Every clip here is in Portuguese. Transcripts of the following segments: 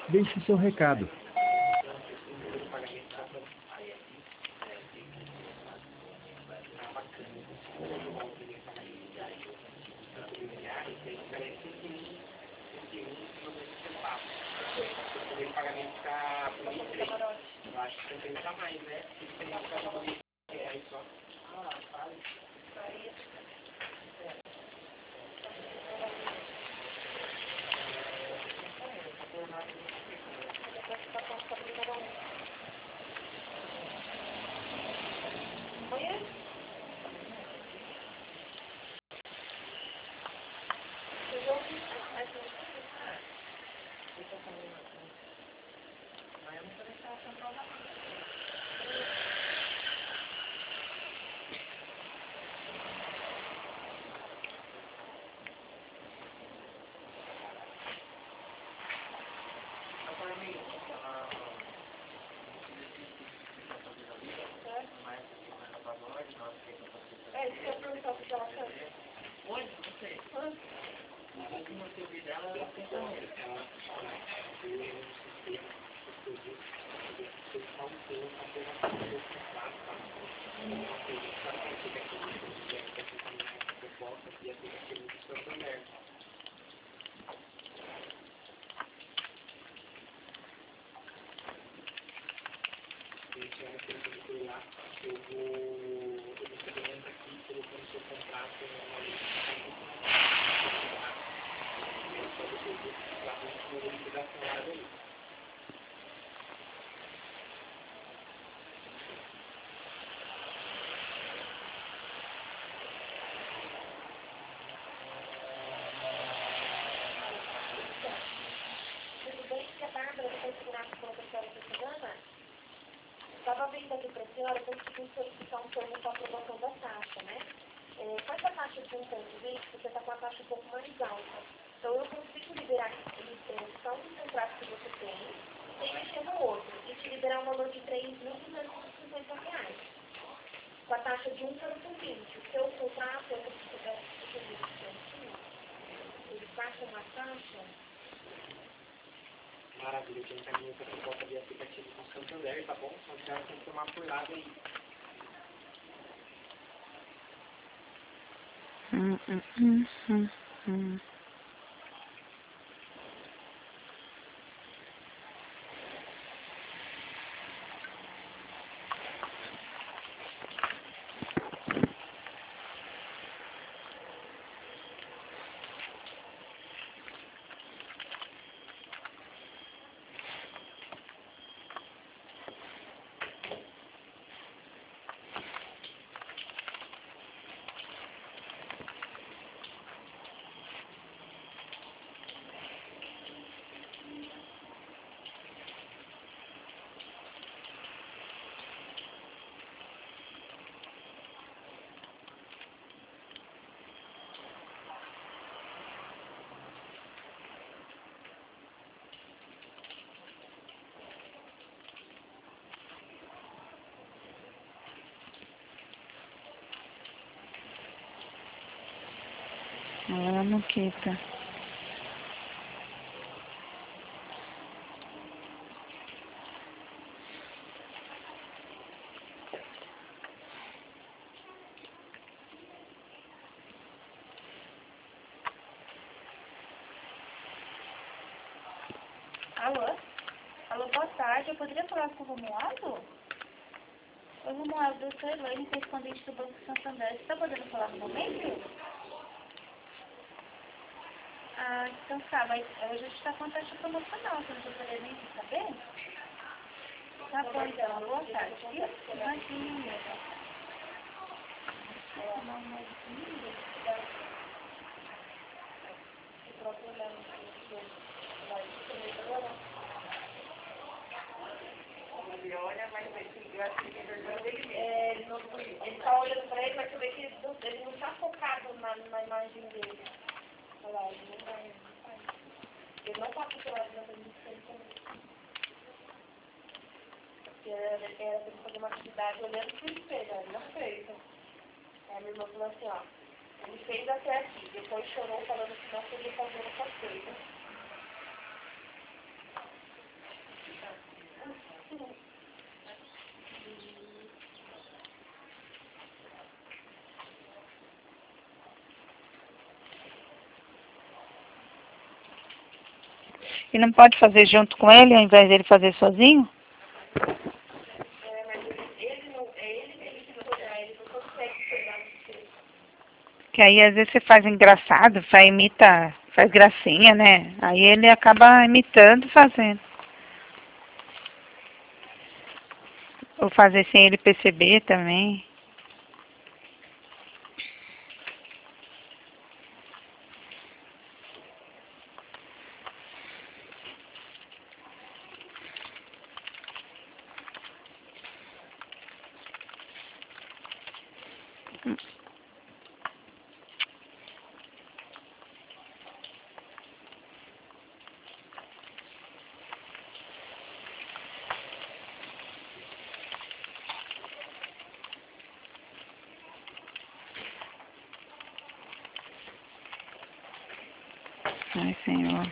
Deixe seu recado. Estava vindo aqui para a senhora conseguir solicitar um termo para aprovação da taxa, né? Com essa taxa de 1,20, você está com a taxa um pouco mais alta. Então, eu consigo liberar só um contrato que você tem, sem mexer no outro, e te liberar um valor de R$ 3.250. Com a taxa de 1,20. O seu contrato, eu eles baixam a taxa. Maravilha, eu encaminho essa proposta de aplicativo com o Santander, tá bom? Só que ela tem que tomar por lado aí. Olha, Moqueta. Alô? Alô, boa tarde. Eu poderia falar com o Romualdo? Oi, Romualdo, eu sou Elaine, correspondente do Banco Santander. Você está podendo falar no momento? Ah, então tá, mas a gente está com a taxa promocional, você não gostaria nem de saber? Tá bom, então, boa tarde. Imagina. Ele está olhando para ele, mas você vê que ele não está focado na imagem dele. Olha lá, ele não está focado na transmissão também. Porque ele quer fazer uma atividade olhando para o espelho, ele não fez. Aí a minha irmã falou assim, ó, ele fez até aqui, depois chorou falando que não podia fazer outra coisa. E não pode fazer junto com ele, ao invés dele fazer sozinho? Mas ele não, ele não consegue cuidar do seu. Que aí às vezes você faz engraçado, faz gracinha, né? Aí ele acaba imitando, fazendo. Ou fazer sem ele perceber também. Ai, Senhor.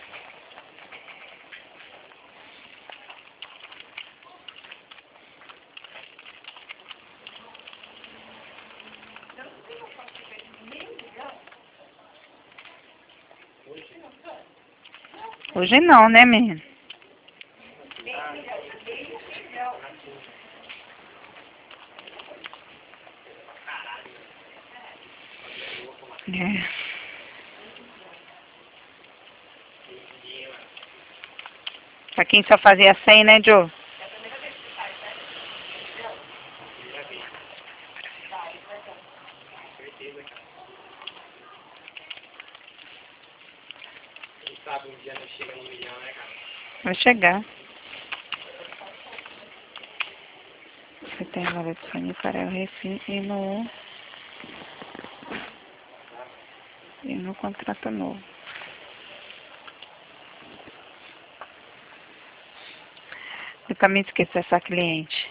Hoje não, né, menino? É. Pra quem só fazia 100, né, Joe? Certeza, cara. Quem sabe um dia não chega no 1 milhão, né, cara? Vai chegar. Você tem agora disponível para o refim e no contrato novo. Nunca me esqueça essa cliente.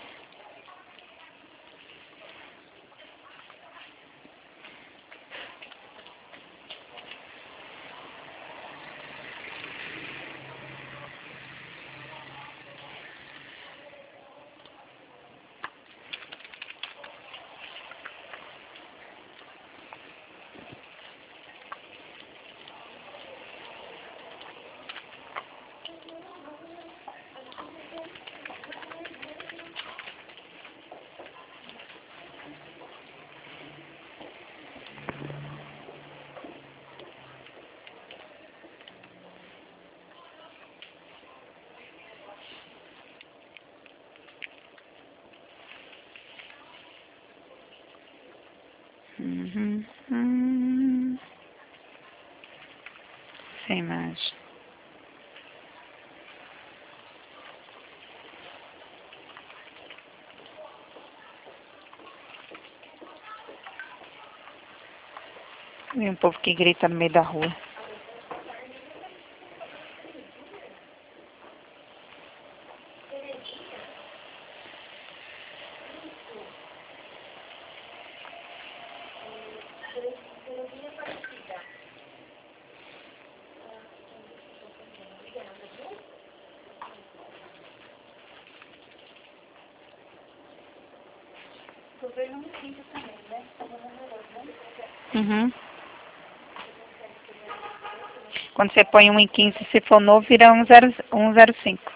Uhum. Sem imagem. E um povo que grita no meio da rua. Terezinha parecida. Tô vendo um quinto também, né? Tá no número, né? Uhum. Quando você põe 1 em 15, se for novo, vira 105.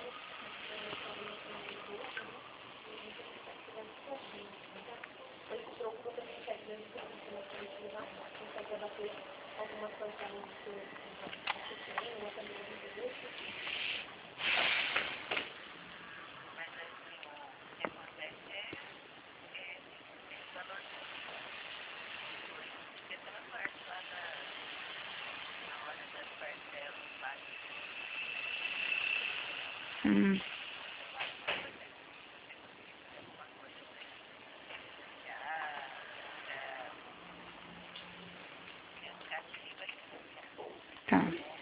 Hum. Tá.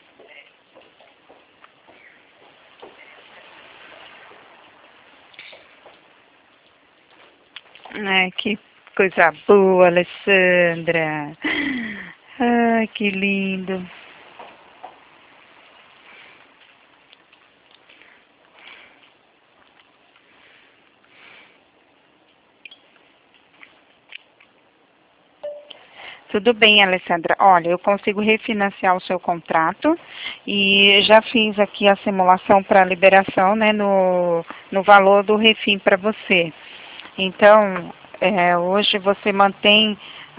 Ai, que coisa boa, Alessandra. Ai, que lindo. Tudo bem, Alessandra. Olha, eu consigo refinanciar o seu contrato e já fiz aqui a simulação para liberação, né, no valor do refim para você. Então, hoje você mantém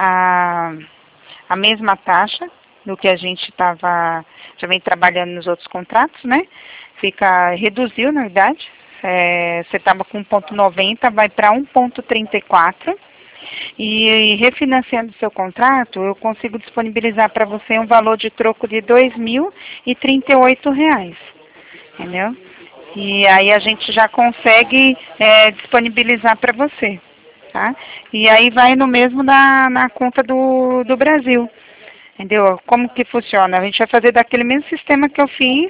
a mesma taxa do que a gente já vem trabalhando nos outros contratos, né? Reduziu, na verdade. Você estava com 1,90, vai para 1,34. E refinanciando seu contrato, eu consigo disponibilizar para você um valor de troco de R$ 2.038, entendeu? E aí a gente já consegue disponibilizar para você, tá? E aí vai no mesmo na conta do Brasil. Entendeu? Como que funciona? A gente vai fazer daquele mesmo sistema que eu fiz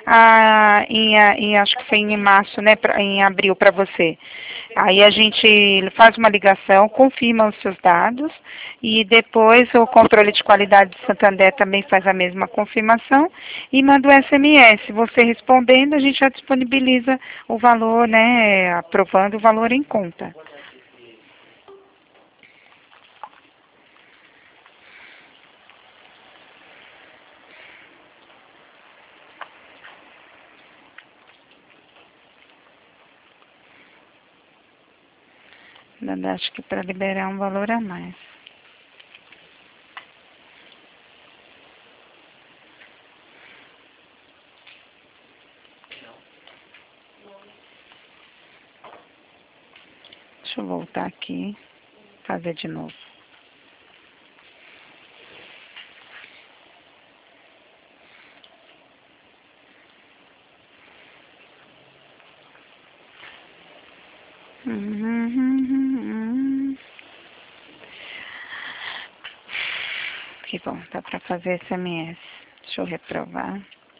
acho que foi em março, né, em abril para você. Aí a gente faz uma ligação, confirma os seus dados e depois o controle de qualidade de Santander também faz a mesma confirmação e manda o SMS. Você respondendo, a gente já disponibiliza o valor, né, aprovando o valor em conta. Acho que para liberar um valor a mais. Deixa eu voltar aqui, fazer de novo. Que bom, dá para fazer SMS. Deixa eu reprovar.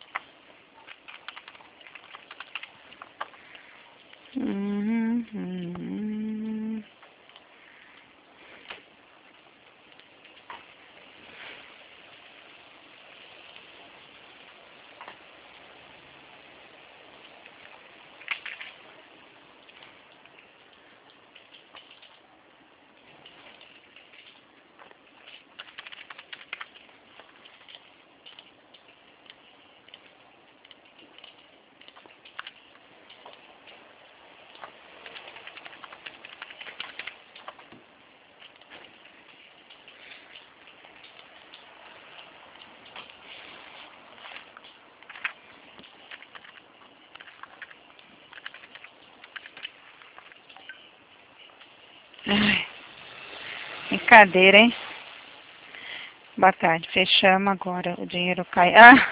Ai, brincadeira, hein? Boa tarde. Fechamos agora. O dinheiro cai.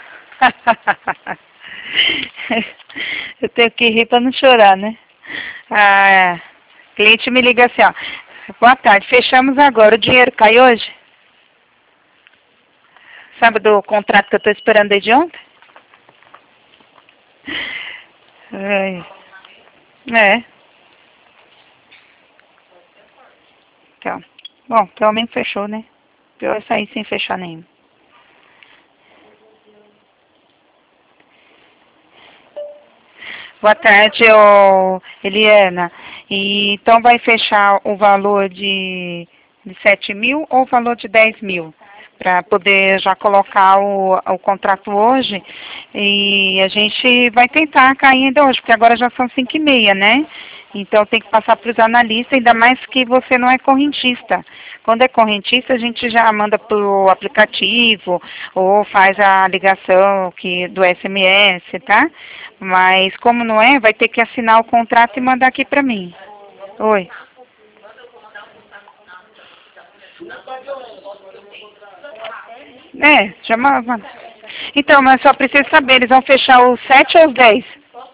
Eu tenho que rir para não chorar, né? Cliente me liga assim, ó. Boa tarde. Fechamos agora. O dinheiro cai hoje? Sabe do contrato que eu estou esperando desde ontem? É. Então. Bom, pelo menos fechou, né? Pior é sair sem fechar nenhum. Boa tarde, Eliana. Então vai fechar o valor de 7 mil ou o valor de 10 mil? Para poder já colocar o contrato hoje. E a gente vai tentar cair ainda hoje, porque agora já são 5h30, né? Então tem que passar para os analistas, ainda mais que você não é correntista. Quando é correntista, a gente já manda para o aplicativo ou faz a ligação do SMS, tá? Mas como não é, vai ter que assinar o contrato e mandar aqui para mim. Oi. Já manda. Então, mas só preciso saber, eles vão fechar os 7 ou os 10?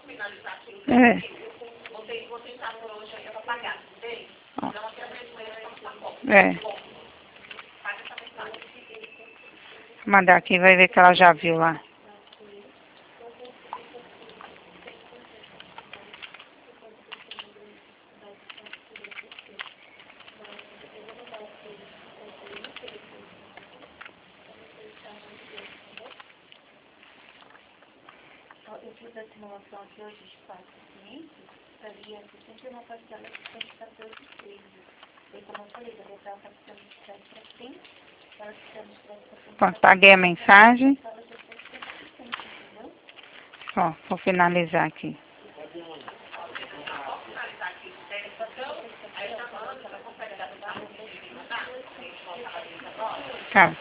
Vou mandar aqui, vai ver que ela já viu lá. Eu fiz a simulação aqui hoje de 4 clientes, seria 61 parcelas de 114 vezes. E como eu falei, da letra está precisando de 7 para 5, Paguei a mensagem. Ó, vou finalizar aqui. Tá.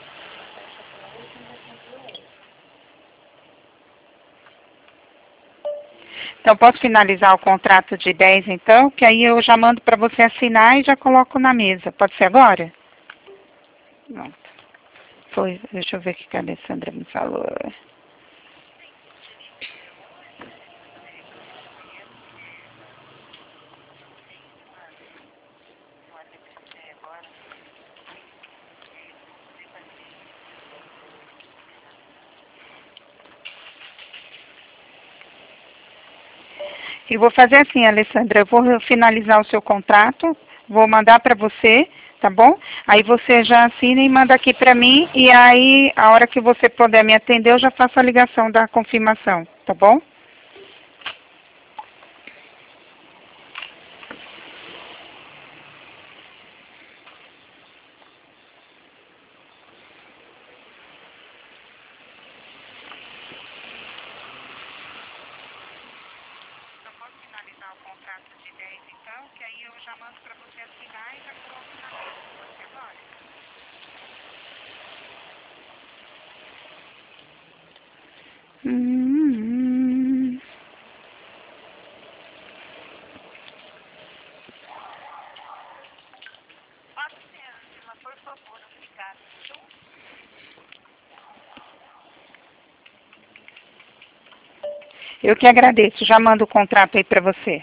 Então, posso finalizar o contrato de 10, então? Que aí eu já mando para você assinar e já coloco na mesa. Pode ser agora? Pronto. Foi, deixa eu ver o que a Alessandra me falou. E vou fazer assim, Alessandra, eu vou finalizar o seu contrato, vou mandar para você, tá bom? Aí você já assina e manda aqui para mim, e aí, a hora que você puder me atender, eu já faço a ligação da confirmação, tá bom? Eu posso finalizar o contrato de 10, então, que aí eu já mando para você assinar e já coloco na mesa. Pode ser agora? Hum. Pode ser, Angela, por favor, obrigada. Eu que agradeço. Já mando o contrato aí para você.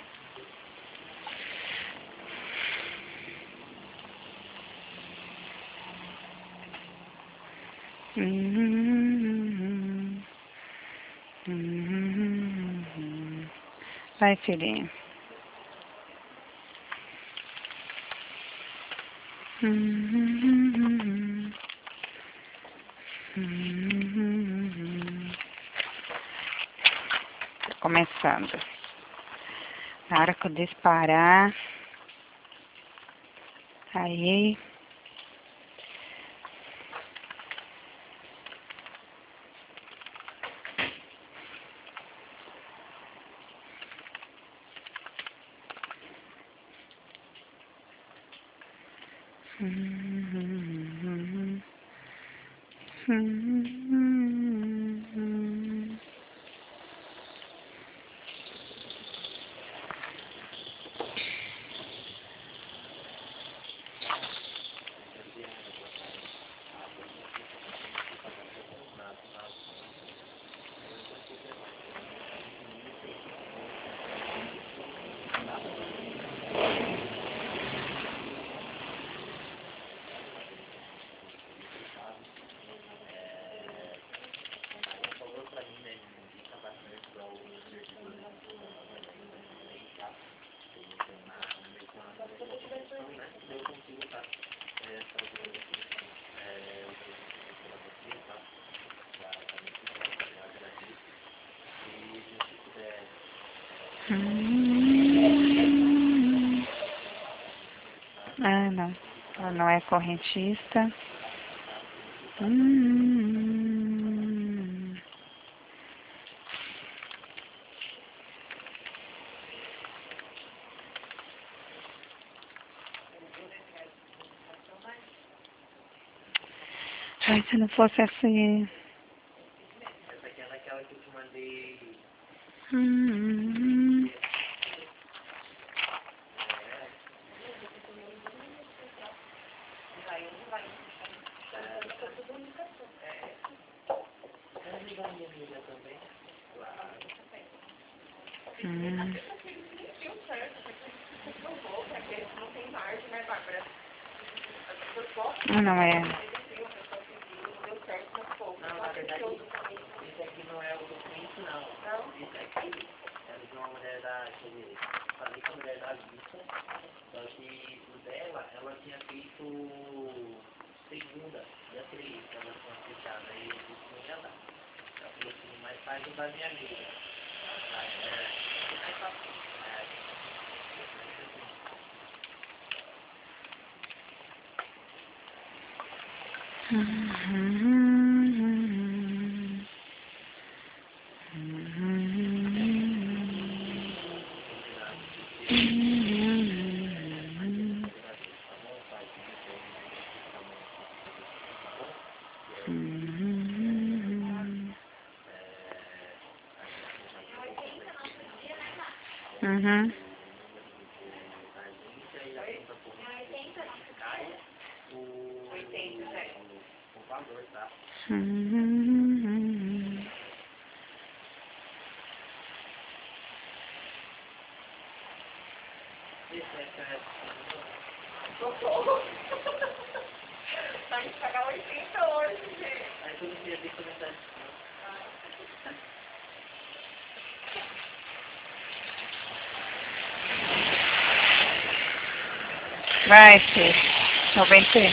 Vai, filhinha. Tá começando. Na hora que eu disparar. Aí. Ah, não. Ela não é correntista. Ai, se não fosse assim. Essa aqui é daquela que eu te mandei. Não é. Não, na verdade, esse aqui não é o documento, não. Esse aqui é de uma mulher da. Que falei com a mulher da vista. Só que o dela, ela tinha feito segunda, dia 3, ela tinha fechado. Aí eu disse que não ia dar. Ela falou assim, mais tarde da minha amiga. Mais fácil. Uhum. O valor, tá? Uhum. Vai pagar 80 hoje, gente. Aí todo dia tem que começar a Vai, filho. 91.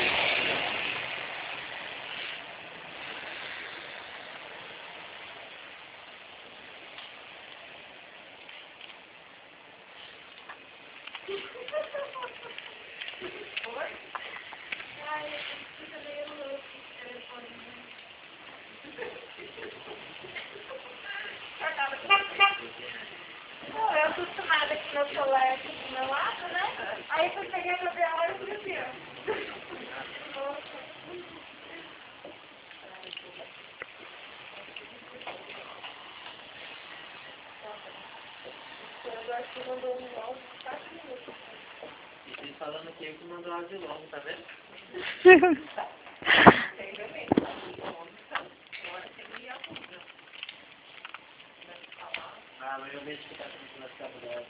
Não, eu acostumada aqui no celular aqui do meu lado, né? Aí eu peguei pra ver a hora e falei assim, ó. Eu acho que mandou um áudio de 4 minutos. E vocês falando que eu que mandou áudio longo, tá vendo? Ah, mas eu vejo que tá começando a ficar melhor.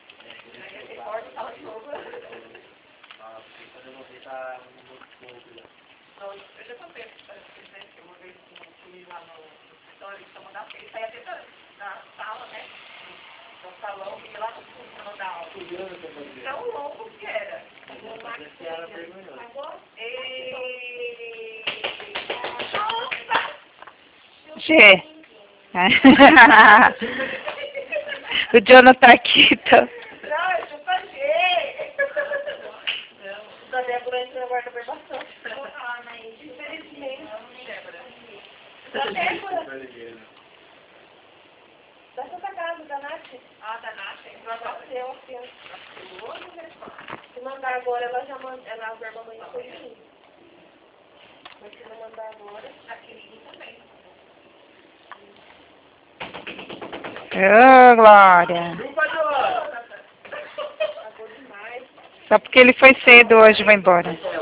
Porque quando eu vou ver tá muito pouco já. Eu já contei essa história pra vocês, né? Que uma vez eu fui lá no escritório, chamou da feira, saía dentro da sala, né? No salão, e lá no fundo pra mandar aula. Tão longo que era. Mas que era vergonhoso. Nossa! Gê. O Jonathan aqui, tá? Não, eu já paguei. Da Débora entrou no guarda-barbação. Ah, mas infelizmente. Da Débora. Da Santa Casa, da Nath. Ah, da Nath, entrou agora. Nasceu aqui, ó. Se mandar agora, ela já manda. Ela a verba amanhã foi de mim. Mas se não mandar agora. Aquele também. Ô, Glória. Pagou demais. Só porque ele foi cedo hoje, vai embora.